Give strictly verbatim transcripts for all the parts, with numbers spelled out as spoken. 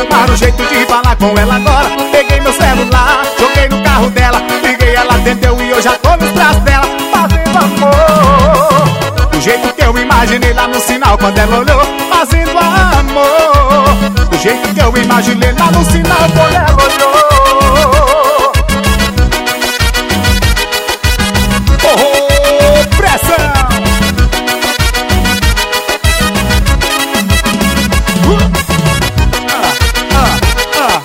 arrumar um jeito de falar com ela agora. Peguei meu celular, joguei no carro dela, liguei, ela atendeu e eu já tô nos braços dela, fazendo amor do jeito que eu imaginei lá no sinal quando ela olhou, fazendo amor do jeito que eu imaginei lá no sinal quando ela olhou. Oh, pressão! Uh. Ah, ah, ah.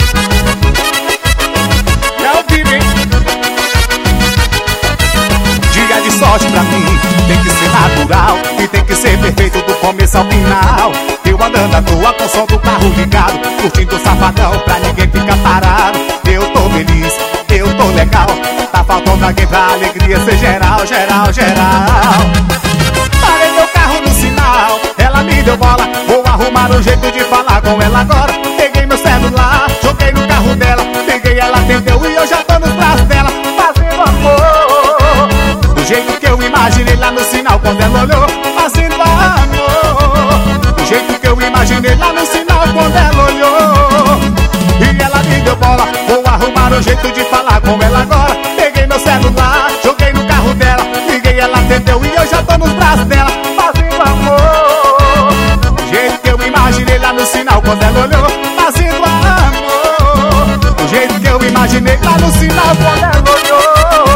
É o vivo, hein? Dia de sorte pra mim tem que ser natural e tem que ser perfeito do começo ao final. Eu andando à toa com o som do carro ligado, curtindo o safadão pra ninguém ficar parado. Eu tô feliz, eu tô legal, tá faltando alguém pra alegria ser geral, geral, geral. Parei meu carro no sinal, ela me deu bola, vou arrumar um jeito de falar com ela agora. Peguei meu celular, joguei no carro dela, peguei, ela atendeu e eu já tô nos braços dela, fazendo amor do jeito que eu imaginei lá no sinal quando ela olhou, fazendo amor do jeito que eu imaginei lá no sinal quando ela olhou. E ela me deu bola, vou arrumar um jeito de falar com ela agora. Peguei meu celular, joguei no carro dela, liguei, ela atendeu e eu já tô nos braços dela, fazendo amor do jeito que eu imaginei lá no sinal quando ela olhou, fazendo amor do jeito que eu imaginei lá no sinal quando ela olhou.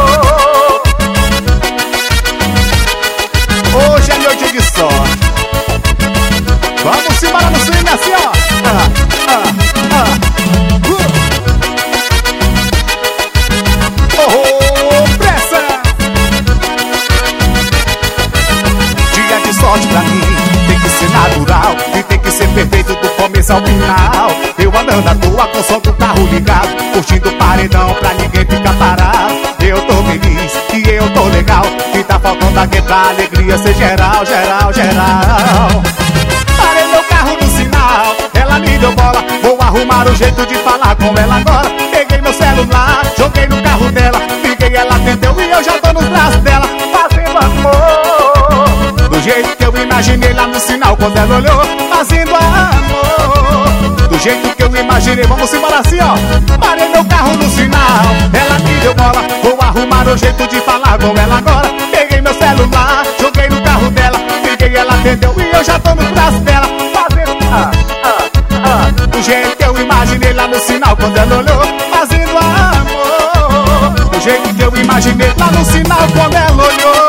Hoje é noite de sorte, vamos embora no swing assim, ó. Ah, ah, ah. Uh. Oh, pressa! Dia de sorte pra mim tem que ser natural e tem que ser perfeito do começo ao final. Eu andando à toa com o som do carro ligado, curtindo o paredão pra ninguém ficar parado. Eu tô feliz e eu tô legal, e tá faltando alguém pra alegria ser geral, geral, geral. Parei meu carro no sinal, ela me deu bola, vou arrumar um jeito de falar com ela agora. Peguei meu celular, joguei no carro dela, liguei, ela atendeu e eu já tô nos braços dela, fazendo amor do jeito que eu imaginei lá no sinal quando ela olhou, fazendo amor do jeito que eu imaginei. Vamos embora assim, ó. Parei meu carro no sinal, ela me deu bola, vou arrumar um jeito de falar com ela agora. Peguei meu celular, joguei no carro dela, liguei, ela atendeu e eu já tô nos braços dela, fazendo ah, ah, ah, do jeito que eu imaginei lá no sinal quando ela olhou, fazendo amor do jeito que eu imaginei lá no sinal quando ela olhou.